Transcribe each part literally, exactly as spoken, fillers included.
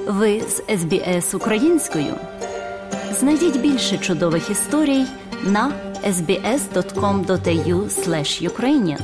Ви з ес бі ес українською. Знайдіть більше чудових історій на ес бі ес крапка ком крапка ей ю слеш юкрейніан.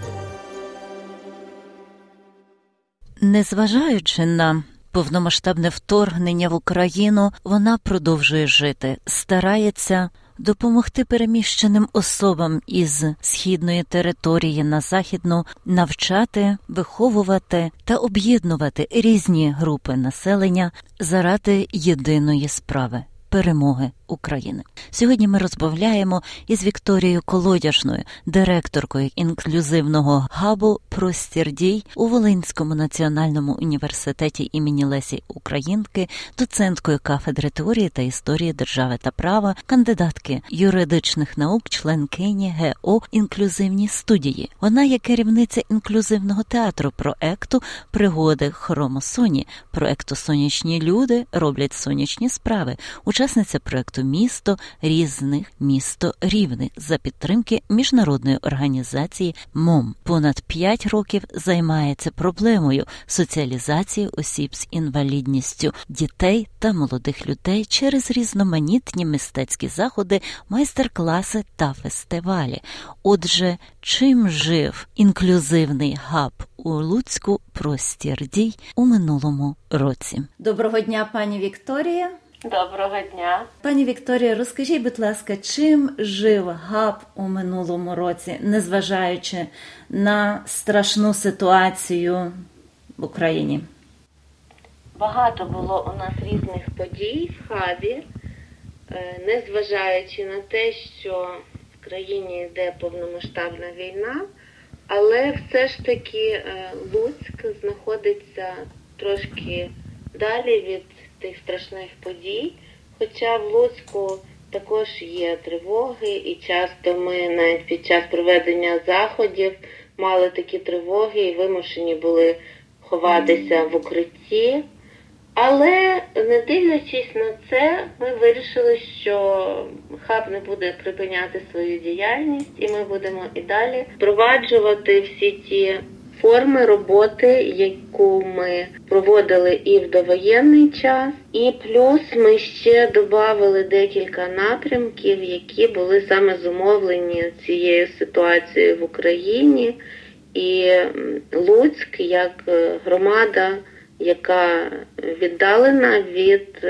Незважаючи на повномасштабне вторгнення в Україну, вона продовжує жити, старається допомогти переміщеним особам із східної території на західну, навчати, виховувати та об'єднувати різні групи населення заради єдиної справи – перемоги України. Сьогодні ми розмовляємо із Вікторією Колодяжною, директоркою інклюзивного хабу «Простір дій» у Волинському національному університеті імені Лесі Українки, доценткою кафедри теорії та історії держави та права, кандидатки юридичних наук, членкині ге о «Інклюзивні студії». Вона є керівниця інклюзивного театру проекту «Пригоди Хромосоні», проекту «Сонячні люди роблять сонячні справи», учасниця проекту «Місто різних, місто рівне» за підтримки міжнародної організації МОМ. Понад п'ять років займається проблемою соціалізації осіб з інвалідністю, дітей та молодих людей через різноманітні мистецькі заходи, майстер-класи та фестивалі. Отже, чим жив інклюзивний хаб у Луцьку «Простір дій» у минулому році? Доброго дня, пані Вікторія. Доброго дня. Пані Вікторія, розкажіть, будь ласка, чим жив хаб у минулому році, незважаючи на страшну ситуацію в Україні? Багато було у нас різних подій в хабі, незважаючи на те, що в країні йде повномасштабна війна, але все ж таки Луцьк знаходиться трошки далі від тих страшних подій, хоча в Луцьку також є тривоги, і часто ми навіть під час проведення заходів мали такі тривоги і вимушені були ховатися в укритті. Але, не дивлячись на це, ми вирішили, що хаб не буде припиняти свою діяльність, і ми будемо і далі впроваджувати всі ті форми роботи, яку ми проводили і в довоєнний час, і плюс ми ще додали декілька напрямків, які були саме зумовлені цією ситуацією в Україні. І Луцьк, як громада, яка віддалена від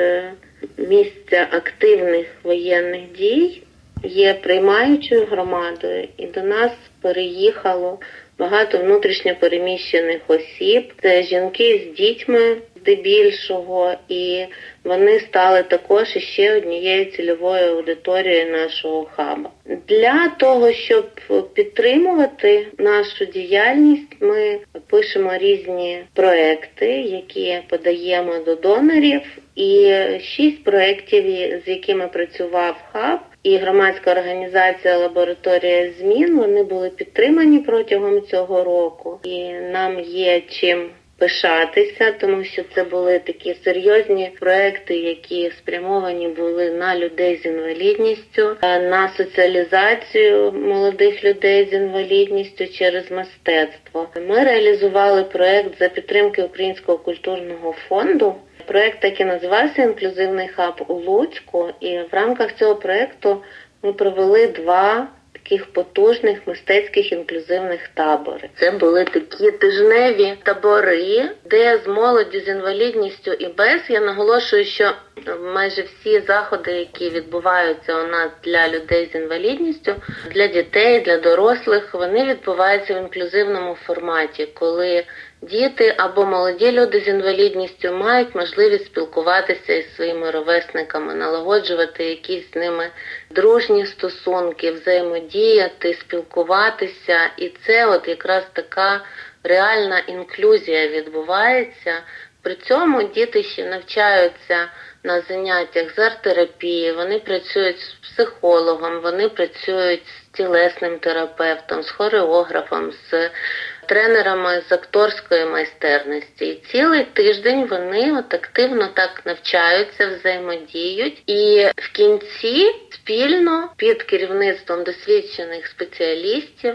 місця активних воєнних дій, є приймаючою громадою, і до нас переїхало багато внутрішньо переміщених осіб. Це жінки з дітьми здебільшого, і вони стали також ще однією цільовою аудиторією нашого хаба. Для того, щоб підтримувати нашу діяльність, ми пишемо різні проекти, які подаємо до донорів, і шість проєктів, з якими працював хаб, і громадська організація «Лабораторія змін», вони були підтримані протягом цього року. І нам є чим пишатися, тому що це були такі серйозні проекти, які спрямовані були на людей з інвалідністю, на соціалізацію молодих людей з інвалідністю через мистецтво. Ми реалізували проект за підтримки Українського культурного фонду. Проект так і називався «Інклюзивний хаб у Луцьку», і в рамках цього проекту ми провели два таких потужних мистецьких інклюзивних табори. Це були такі тижневі табори, де з молоддю з інвалідністю і без, я наголошую, що майже всі заходи, які відбуваються у нас для людей з інвалідністю, для дітей, для дорослих, вони відбуваються в інклюзивному форматі, коли діти або молоді люди з інвалідністю мають можливість спілкуватися із своїми ровесниками, налагоджувати якісь з ними дружні стосунки, взаємодіяти, спілкуватися. І це от якраз така реальна інклюзія відбувається. При цьому діти ще навчаються на заняттях з арт-терапії, вони працюють з психологом, вони працюють з тілесним терапевтом, з хореографом, з тренерами з акторської майстерності. І цілий тиждень вони от активно так навчаються, взаємодіють. І в кінці спільно під керівництвом досвідчених спеціалістів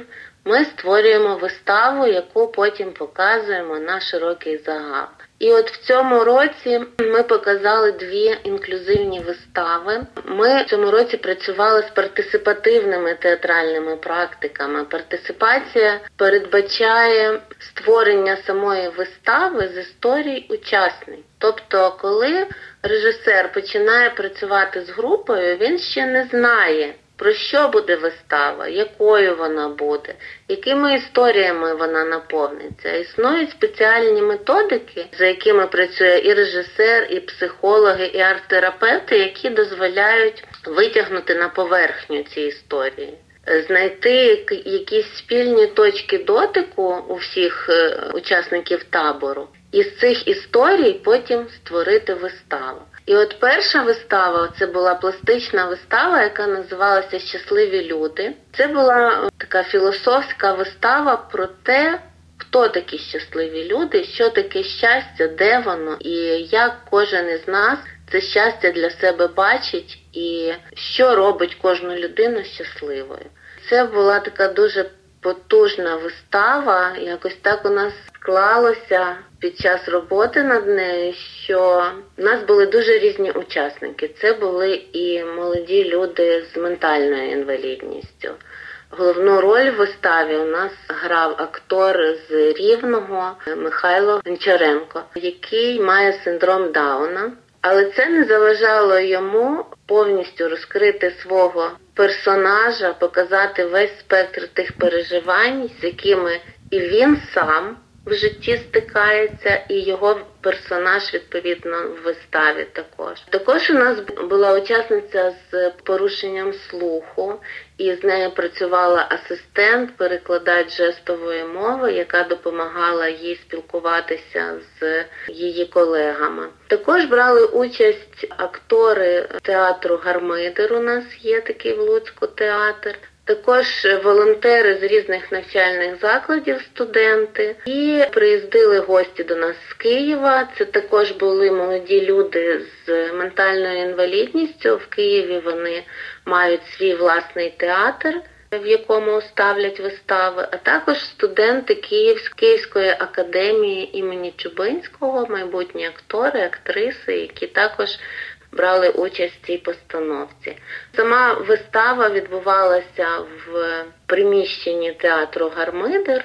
ми створюємо виставу, яку потім показуємо на широкий загал. І от в цьому році ми показали дві інклюзивні вистави. Ми в цьому році працювали з партисипативними театральними практиками. Партисипація передбачає створення самої вистави з історій учасників. Тобто, коли режисер починає працювати з групою, він ще не знає, про що буде вистава, якою вона буде, якими історіями вона наповниться. Існують спеціальні методики, за якими працює і режисер, і психологи, і арт-терапевти, які дозволяють витягнути на поверхню ці історії. Знайти якісь спільні точки дотику у всіх учасників табору. І з цих історій потім створити виставу. І от перша вистава, це була пластична вистава, яка називалася «Щасливі люди». Це була така філософська вистава про те, хто такі щасливі люди, що таке щастя, де воно, і як кожен із нас це щастя для себе бачить, і що робить кожну людину щасливою. Це була така дуже потужна вистава, якось так у нас склалося під час роботи над нею, що в нас були дуже різні учасники. Це були і молоді люди з ментальною інвалідністю. Головну роль в виставі у нас грав актор з Рівного Михайло Гончаренко, який має синдром Дауна. Але це не заважало йому повністю розкрити свого персонажа, показати весь спектр тих переживань, з якими і він сам в житті стикається, і його персонаж, відповідно, в виставі також. Також у нас була учасниця з порушенням слуху, і з нею працювала асистент, перекладач жестової мови, яка допомагала їй спілкуватися з її колегами. Також брали участь актори театру «Гармидер», у нас є такий в Луцьку театр. Також волонтери з різних навчальних закладів, студенти. І приїздили гості до нас з Києва. Це також були молоді люди з ментальною інвалідністю. В Києві вони мають свій власний театр, в якому ставлять вистави. А також студенти Київської академії імені Чубинського, майбутні актори, актриси, які також брали участь в цій постановці. Сама вистава відбувалася в приміщенні театру «Гармидер».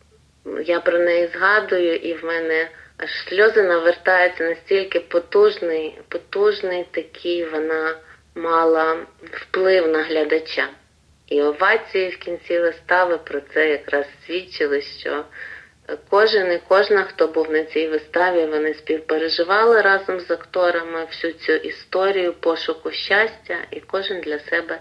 Я про неї згадую, і в мене аж сльози навертаються, настільки потужний, потужний такий вона мала вплив на глядача. І овації в кінці вистави про це якраз свідчили, що кожен і кожна, хто був на цій виставі, вони співпереживали разом з акторами всю цю історію пошуку щастя, і кожен для себе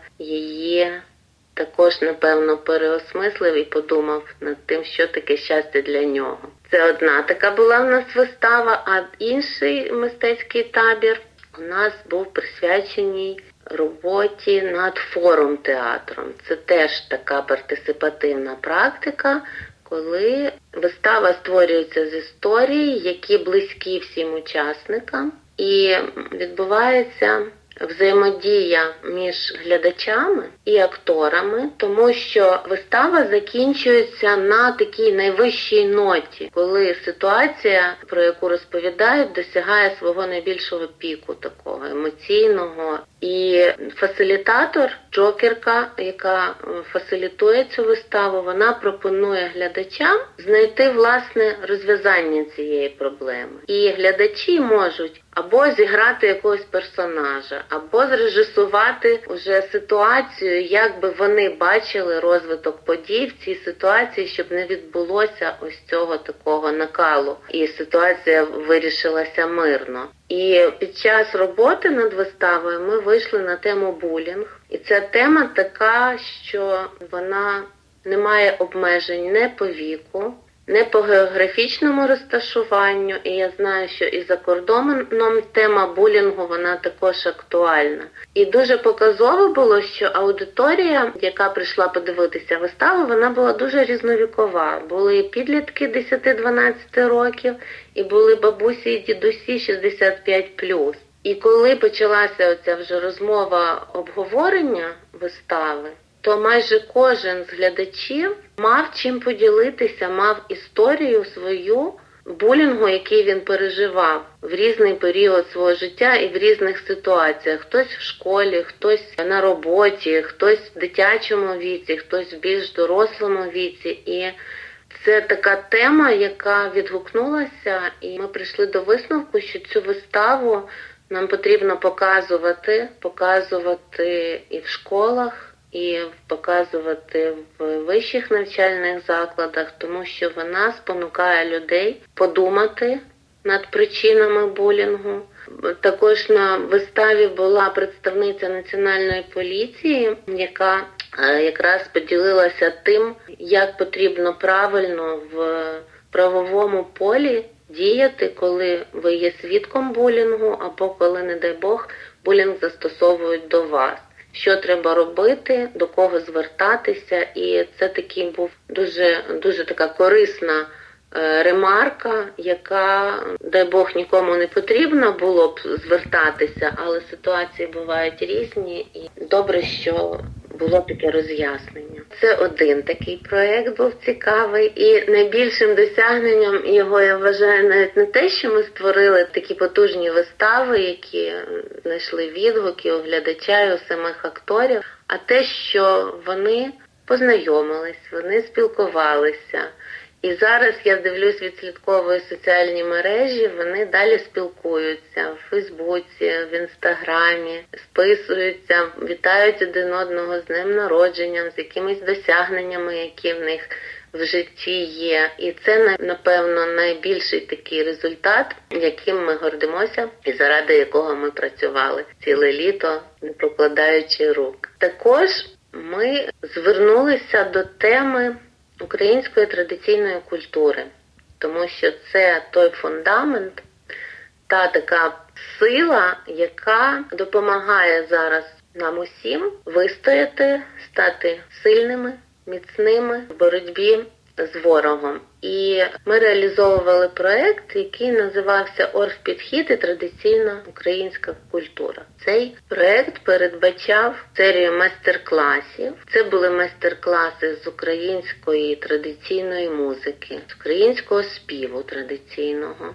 її також, напевно, переосмислив і подумав над тим, що таке щастя для нього. Це одна така була в нас вистава, а інший мистецький табір у нас був присвячений роботі над форум-театром. Це теж така партисипативна практика, коли вистава створюється з історій, які близькі всім учасникам, і відбувається взаємодія між глядачами і акторами, тому що вистава закінчується на такій найвищій ноті, коли ситуація, про яку розповідають, досягає свого найбільшого піку, такого емоційного. І фасилітатор, джокерка, яка фасилітує цю виставу, вона пропонує глядачам знайти, власне, розв'язання цієї проблеми. І глядачі можуть або зіграти якогось персонажа, або зрежисувати уже ситуацію, як би вони бачили розвиток подій в цій ситуації, щоб не відбулося ось цього такого накалу, і ситуація вирішилася мирно. І під час роботи над виставою ми вийшли на тему булінг. І ця тема така, що вона не має обмежень не по віку, не по географічному розташуванню. І я знаю, що і за кордоном тема булінгу, вона також актуальна. І дуже показово було, що аудиторія, яка прийшла подивитися виставу, вона була дуже різновікова. Були і підлітки десять-дванадцять років, і були бабусі і дідусі шістдесят п'ять плюс. І коли почалася оця вже розмова обговорення вистави, то майже кожен з глядачів мав чим поділитися, мав історію свою булінгу, який він переживав в різний період свого життя і в різних ситуаціях. Хтось в школі, хтось на роботі, хтось в дитячому віці, хтось в більш дорослому віці. І це така тема, яка відгукнулася, і ми прийшли до висновку, що цю виставу нам потрібно показувати, показувати і в школах, і показувати в вищих навчальних закладах, тому що вона спонукає людей подумати над причинами булінгу. Також на виставі була представниця Національної поліції, яка якраз поділилася тим, як потрібно правильно в правовому полі діяти, коли ви є свідком булінгу, або коли, не дай Бог, булінг застосовують до вас. Що треба робити, до кого звертатися, і це такий був дуже, дуже така корисна е, ремарка, яка, дай Бог, нікому не потрібно було б звертатися, але ситуації бувають різні, і добре, що було таке роз'яснення. Це один такий проєкт був цікавий, і найбільшим досягненням його, я вважаю, навіть не те, що ми створили такі потужні вистави, які знайшли відгуки у глядача і у самих акторів, а те, що вони познайомились, вони спілкувалися. І зараз я дивлюсь, відслідковую соціальні мережі, вони далі спілкуються в Фейсбуці, в Інстаграмі, списуються, вітають один одного з днем народження, з якимись досягненнями, які в них в житті є. І це, напевно, найбільший такий результат, яким ми гордимося і заради якого ми працювали ціле літо, не покладаючи рук. Також ми звернулися до теми української традиційної культури, тому що це той фундамент, та така сила, яка допомагає зараз нам усім вистояти, стати сильними, міцними в боротьбі з ворогом. І ми реалізовували проєкт, який називався «Оргпідхід і традиційна українська культура». Цей проєкт передбачав серію майстер-класів. Це були майстер-класи з української традиційної музики, з українського співу традиційного.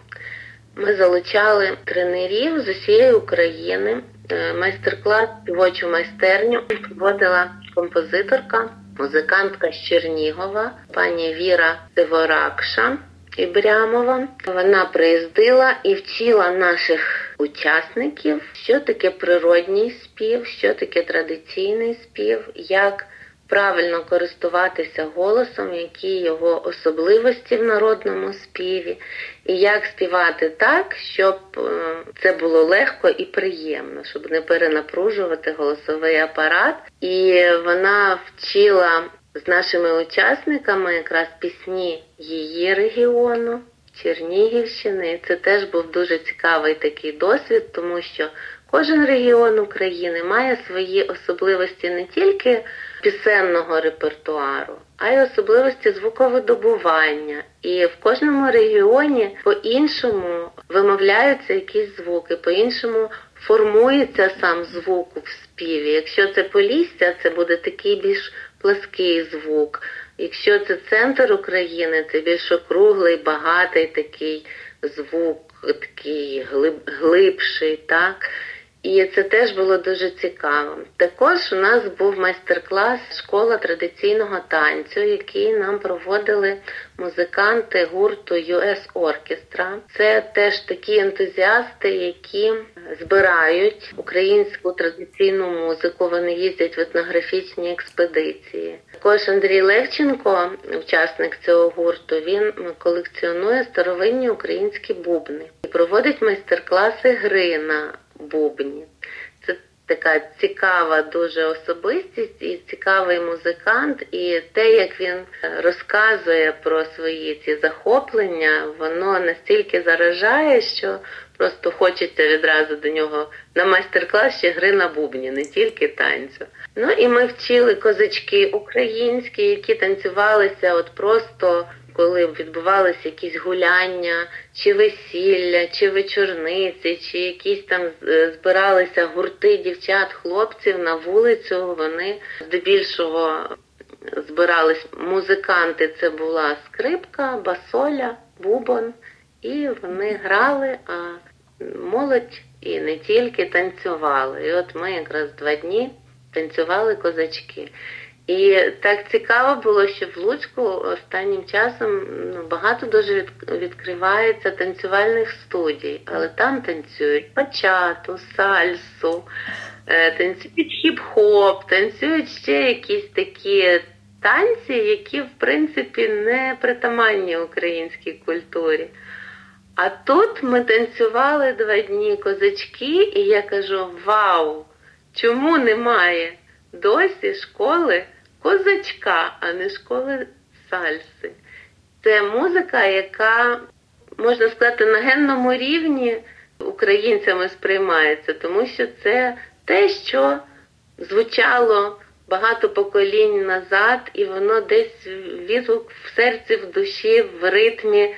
Ми залучали тренерів з усієї України. Майстер-клас «Співочу майстерню» проводила композиторка, музикантка з Чернігова, пані Віра Сиворакша Ібрямова. Вона приїздила і вчила наших учасників, що таке природній спів, що таке традиційний спів, як правильно користуватися голосом, які його особливості в народному співі, і як співати так, щоб це було легко і приємно, щоб не перенапружувати голосовий апарат. І вона вчила з нашими учасниками якраз пісні її регіону, Чернігівщини. І це теж був дуже цікавий такий досвід, тому що кожен регіон України має свої особливості не тільки пісенного репертуару, а й особливості звуковидобування. І в кожному регіоні по-іншому вимовляються якісь звуки, по-іншому формується сам звук в співі. Якщо це Полісся, це буде такий більш плаский звук. Якщо це центр України, це більш округлий, багатий такий звук, такий глиб, глибший, так? І це теж було дуже цікаво. Також у нас був майстер-клас «Школа традиційного танцю», який нам проводили музиканти гурту ю ес Orchestra. Це теж такі ентузіасти, які збирають українську традиційну музику, вони їздять в етнографічні експедиції. Також Андрій Левченко, учасник цього гурту, він колекціонує старовинні українські бубни і проводить майстер-класи гри на бубні. Це така цікава дуже особистість і цікавий музикант, і те, як він розказує про свої ці захоплення, воно настільки заражає, що просто хочеться відразу до нього на майстер-клас ще гри на бубні, не тільки танцю. Ну і ми вчили козачки українські, які танцювалися от просто коли відбувалися якісь гуляння, чи весілля, чи вечорниці, чи якісь там збиралися гурти дівчат, хлопців на вулицю, вони здебільшого збирались музиканти, це була скрипка, басоля, бубон, і вони грали, а молодь і не тільки танцювали. І от ми якраз два дні танцювали козачки. І так цікаво було, що в Луцьку останнім часом ну, багато дуже відкривається танцювальних студій, але там танцюють бачату, сальсу, танцюють хіп-хоп, танцюють ще якісь такі танці, які, в принципі, не притаманні українській культурі. А тут ми танцювали два дні козачки, і я кажу, вау, чому немає досі школи козачка, а не школи сальси? Це музика, яка, можна сказати, на генному рівні українцями сприймається, тому що це те, що звучало багато поколінь назад, і воно десь відгук в серці, в душі, в ритмі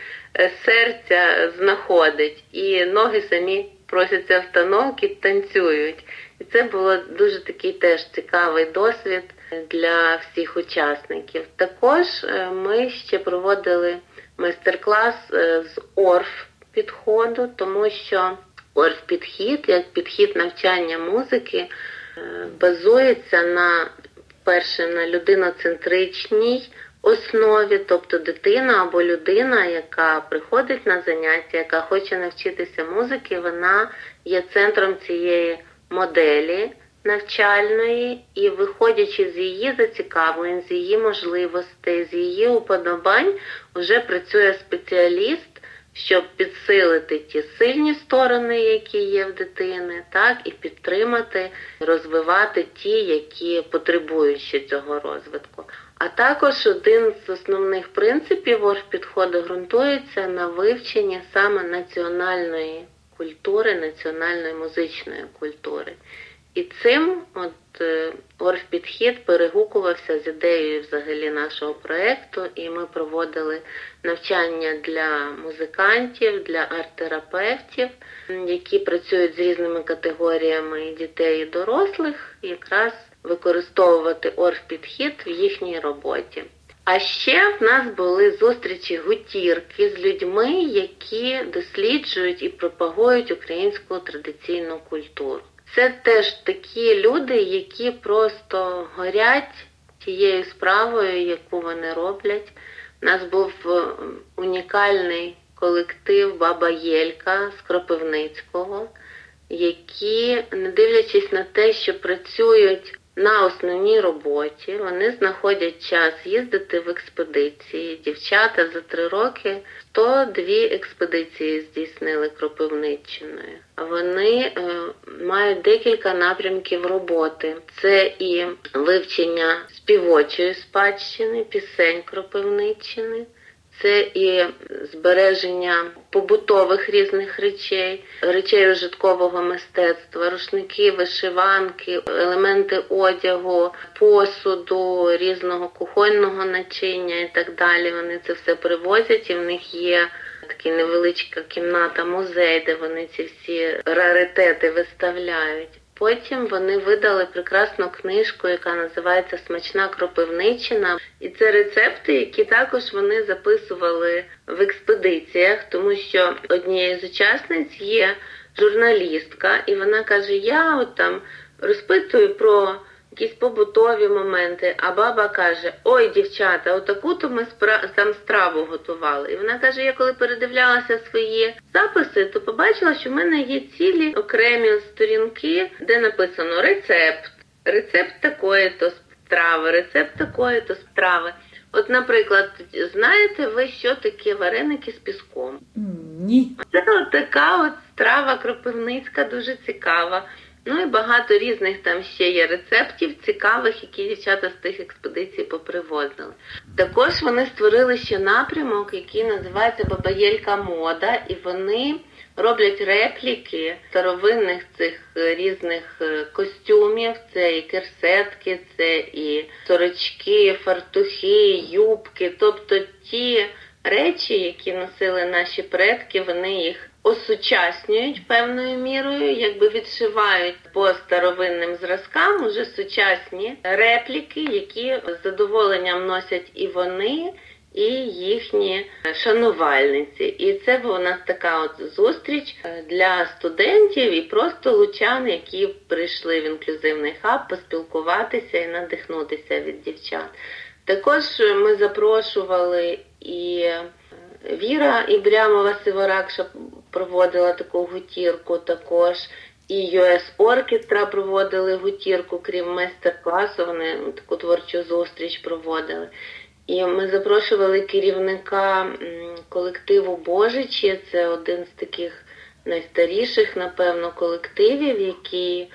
серця знаходить. І ноги самі просяться в танок і танцюють. І це було дуже такий теж цікавий досвід для всіх учасників. Також ми ще проводили майстер-клас з орф-підходу, тому що орф-підхід, як підхід навчання музики, базується на, перше, на людиноцентричній основі, тобто дитина або людина, яка приходить на заняття, яка хоче навчитися музики, вона є центром цієї моделі навчальної, і виходячи з її зацікавлень, з її можливостей, з її уподобань, вже працює спеціаліст, щоб підсилити ті сильні сторони, які є в дитини, так, і підтримати, розвивати ті, які потребують ще цього розвитку. А також один з основних принципів орф-підходу ґрунтується на вивченні саме національної культури, національної музичної культури. І цим от орф-підхід перегукувався з ідеєю взагалі нашого проєкту, і ми проводили навчання для музикантів, для арт-терапевтів, які працюють з різними категоріями дітей і дорослих, якраз використовувати орф-підхід в їхній роботі. А ще в нас були зустрічі гутірки з людьми, які досліджують і пропагують українську традиційну культуру. Це теж такі люди, які просто горять тією справою, яку вони роблять. У нас був унікальний колектив «Баба Єлька» з Кропивницького, які, не дивлячись на те, що працюють на основній роботі, вони знаходять час їздити в експедиції. Дівчата за три роки сто дві експедиції здійснили Кропивниччиною. Вони е, мають декілька напрямків роботи. Це і вивчення співочої спадщини, пісень Кропивниччини, це і збереження побутових різних речей, речей ужиткового мистецтва, рушники, вишиванки, елементи одягу, посуду, різного кухонного начиння і так далі. Вони це все привозять, і в них є така невеличка кімната-музей, де вони ці всі раритети виставляють. Потім вони видали прекрасну книжку, яка називається «Смачна Кропивниччина». І це рецепти, які також вони записували в експедиціях, тому що однією з учасниць є журналістка, і вона каже, я от там розпитую про якісь побутові моменти, а баба каже, ой, дівчата, отаку-то ми спра- там страву готували. І вона каже, я коли передивлялася свої записи, то побачила, що в мене є цілі окремі сторінки, де написано рецепт, рецепт такої-то страви, рецепт такої-то страви. От, наприклад, знаєте ви, що таке вареники з піском? Ні. Це от така от страва кропивницька, дуже цікава. Ну і багато різних там ще є рецептів цікавих, які дівчата з тих експедицій попривозили. Також вони створили ще напрямок, який називається «Баба Єлька мода», і вони роблять репліки старовинних цих різних костюмів. Це і керсетки, це і сорочки, фартухи, юбки. Тобто ті речі, які носили наші предки, вони їх осучаснюють певною мірою, якби відшивають по старовинним зразкам уже сучасні репліки, які з задоволенням носять і вони, і їхні шанувальниці. І це у нас така от зустріч для студентів і просто лучан, які прийшли в інклюзивний хаб поспілкуватися і надихнутися від дівчат. Також ми запрошували і Віра Ібрямова-Сиворакша проводила таку гутірку також, і ю ес Оркестра проводили гутірку, крім майстер-класу, вони таку творчу зустріч проводили. І ми запрошували керівника колективу «Божичі», це один з таких найстаріших, напевно, колективів, які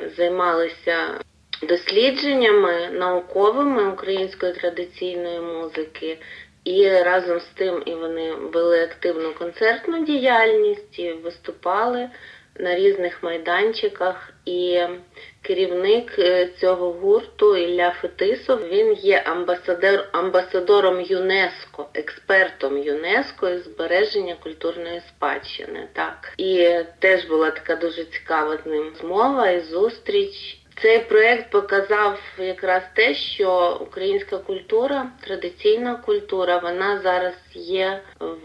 займалися дослідженнями науковими української традиційної музики. І разом з тим і вони вели активну концертну діяльність, і виступали на різних майданчиках. І керівник цього гурту Ілля Фетисов, він є амбасадор, амбасадором ЮНЕСКО, експертом ЮНЕСКО із збереження культурної спадщини. Так. І теж була така дуже цікава з ним змова і зустріч. Цей проєкт показав якраз те, що українська культура, традиційна культура, вона зараз є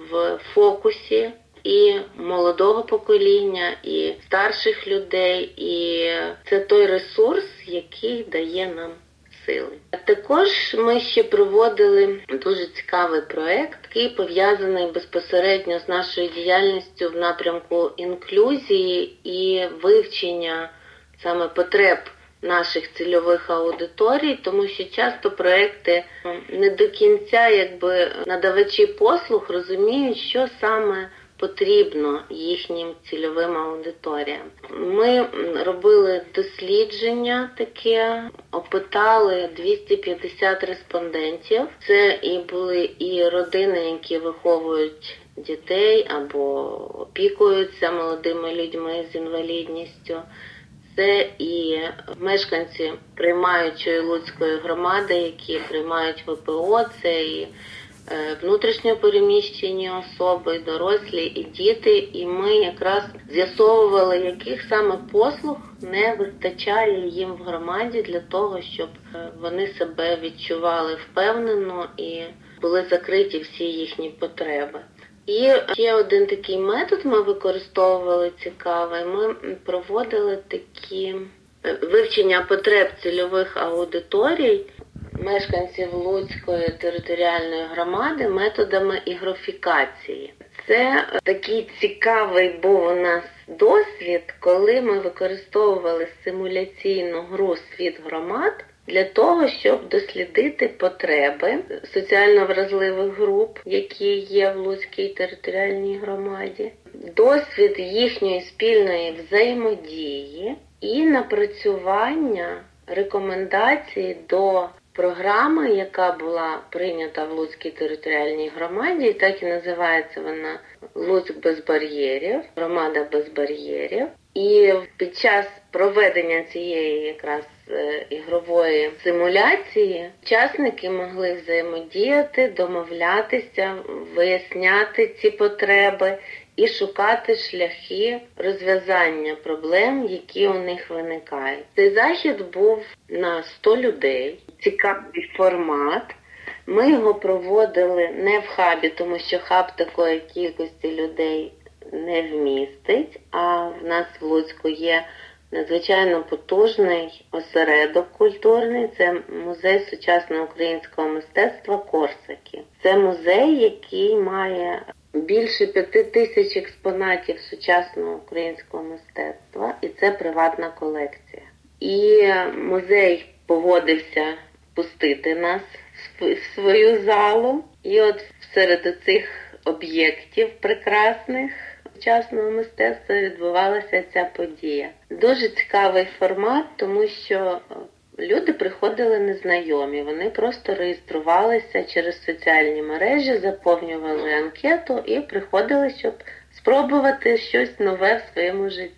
в фокусі і молодого покоління, і старших людей, і це той ресурс, який дає нам сили. А також ми ще проводили дуже цікавий проєкт, який пов'язаний безпосередньо з нашою діяльністю в напрямку інклюзії і вивчення саме потреб наших цільових аудиторій, тому що часто проекти не до кінця, якби надавачі послуг розуміють, що саме потрібно їхнім цільовим аудиторіям. Ми робили дослідження таке, опитали двісті п'ятдесят респондентів. Це і були і родини, які виховують дітей або опікуються молодими людьми з інвалідністю. Це і мешканці приймаючої Луцької громади, які приймають ве пе о, це і внутрішньо переміщені особи, і дорослі, і діти. І ми якраз з'ясовували, яких саме послуг не вистачає їм в громаді для того, щоб вони себе відчували впевнено і були закриті всі їхні потреби. І ще один такий метод ми використовували цікавий. Ми проводили такі вивчення потреб цільових аудиторій мешканців Луцької територіальної громади методами ігрофікації. Це такий цікавий був у нас досвід, коли ми використовували симуляційну гру «Світ громад» для того, щоб дослідити потреби соціально вразливих груп, які є в Луцькій територіальній громаді, досвід їхньої спільної взаємодії і напрацювання рекомендацій до програми, яка була прийнята в Луцькій територіальній громаді, і так і називається вона «Луцьк без бар'єрів», «Громада без бар'єрів». І під час проведення цієї якраз ігрової симуляції учасники могли взаємодіяти, домовлятися, виясняти ці потреби і шукати шляхи розв'язання проблем, які у них виникають. Цей захід був на сто людей, цікавий формат. Ми його проводили не в хабі, тому що хаб такої кількості людей не вмістить, а в нас в Луцьку є надзвичайно потужний осередок культурний, це музей сучасного українського мистецтва «Корсаки». Це музей, який має більше п'яти тисяч експонатів сучасного українського мистецтва, і це приватна колекція. І музей погодився пустити нас в свою залу, і от серед цих об'єктів прекрасних сучасного мистецтва відбувалася ця подія. Дуже цікавий формат, тому що люди приходили незнайомі, вони просто реєструвалися через соціальні мережі, заповнювали анкету і приходили, щоб спробувати щось нове в своєму житті.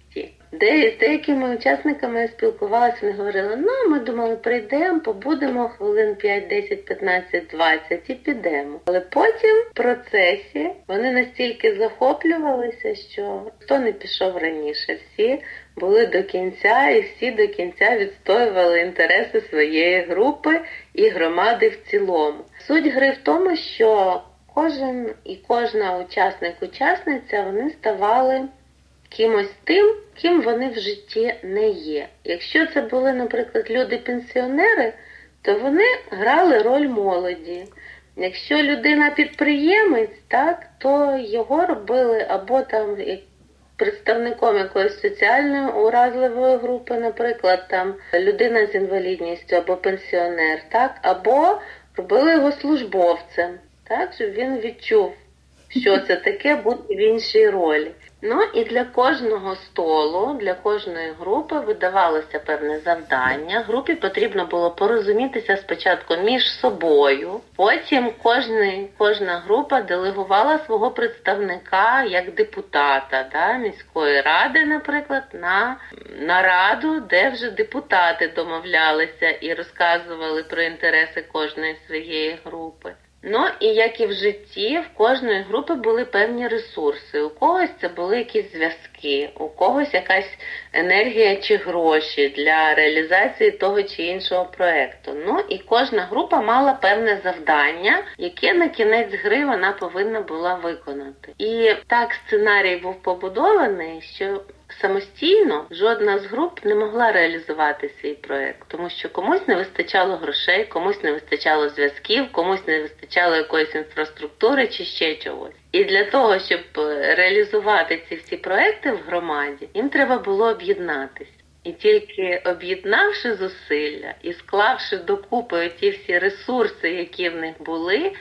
Де, з деякими учасниками я спілкувалася, вони говорили, ну, ми думали, прийдемо, побудемо хвилин п'ять, десять, п'ятнадцять, двадцять і підемо. Але потім в процесі вони настільки захоплювалися, що хто не пішов раніше, всі були до кінця і всі до кінця відстоювали інтереси своєї групи і громади в цілому. Суть гри в тому, що кожен і кожна учасник-учасниця, вони ставали кимось тим, ким вони в житті не є. Якщо це були, наприклад, люди-пенсіонери, то вони грали роль молоді. Якщо людина-підприємець, так, то його робили або там представником якоїсь соціальної уразливої групи, наприклад, там людина з інвалідністю або пенсіонер, так, або робили його службовцем, так, щоб він відчув, що це таке бути в іншій ролі. Ну і для кожного столу, для кожної групи видавалося певне завдання. Групі потрібно було порозумітися спочатку між собою, потім кожний, кожна група делегувала свого представника як депутата, да, міської ради, наприклад, на нараду, де вже депутати домовлялися і розказували про інтереси кожної своєї групи. Ну, і як і в житті, в кожної групи були певні ресурси. У когось це були якісь зв'язки, у когось якась енергія чи гроші для реалізації того чи іншого проєкту. Ну, і кожна група мала певне завдання, яке на кінець гри вона повинна була виконати. І так сценарій був побудований, що самостійно жодна з груп не могла реалізувати свій проєкт, тому що комусь не вистачало грошей, комусь не вистачало зв'язків, комусь не вистачало якоїсь інфраструктури чи ще чогось. І для того, щоб реалізувати ці всі проєкти в громаді, їм треба було об'єднатись. І тільки об'єднавши зусилля і склавши докупи ті всі ресурси, які в них були,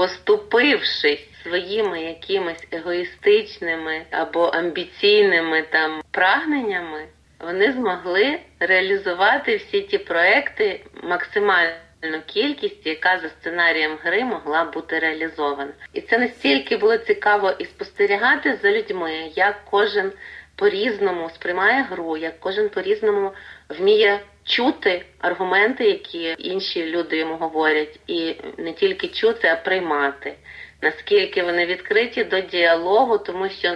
поступившись своїми якимись егоїстичними або амбіційними там прагненнями, вони змогли реалізувати всі ті проекти максимальну кількість, яка за сценарієм гри могла бути реалізована. І це настільки було цікаво і спостерігати за людьми, як кожен по-різному сприймає гру, як кожен по-різному вміє чути аргументи, які інші люди йому говорять, і не тільки чути, а приймати. Наскільки вони відкриті до діалогу, тому що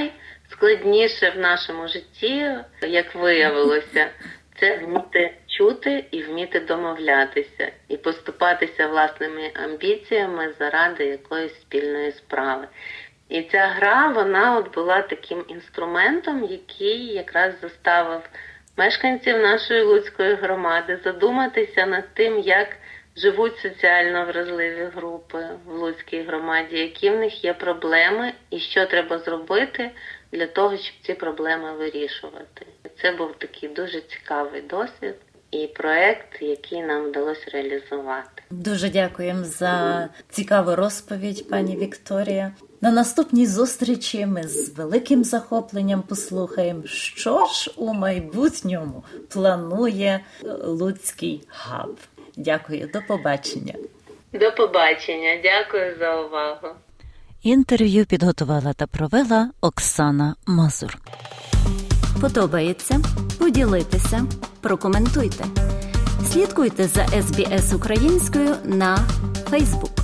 найскладніше в нашому житті, як виявилося, це вміти чути і вміти домовлятися, і поступатися власними амбіціями заради якоїсь спільної справи. І ця гра, вона от була таким інструментом, який якраз заставив мешканців нашої Луцької громади задуматися над тим, як живуть соціально вразливі групи в Луцькій громаді, які в них є проблеми і що треба зробити для того, щоб ці проблеми вирішувати. Це був такий дуже цікавий досвід і проєкт, який нам вдалося реалізувати. Дуже дякуємо за цікаву розповідь, пані Вікторія. На наступній зустрічі ми з великим захопленням послухаємо, що ж у майбутньому планує Луцький хаб. Дякую, до побачення. До побачення, дякую за увагу. Інтерв'ю підготувала та провела Оксана Мазур. Подобається? Поділіться, прокоментуйте. Слідкуйте за ес бі ес українською на Facebook.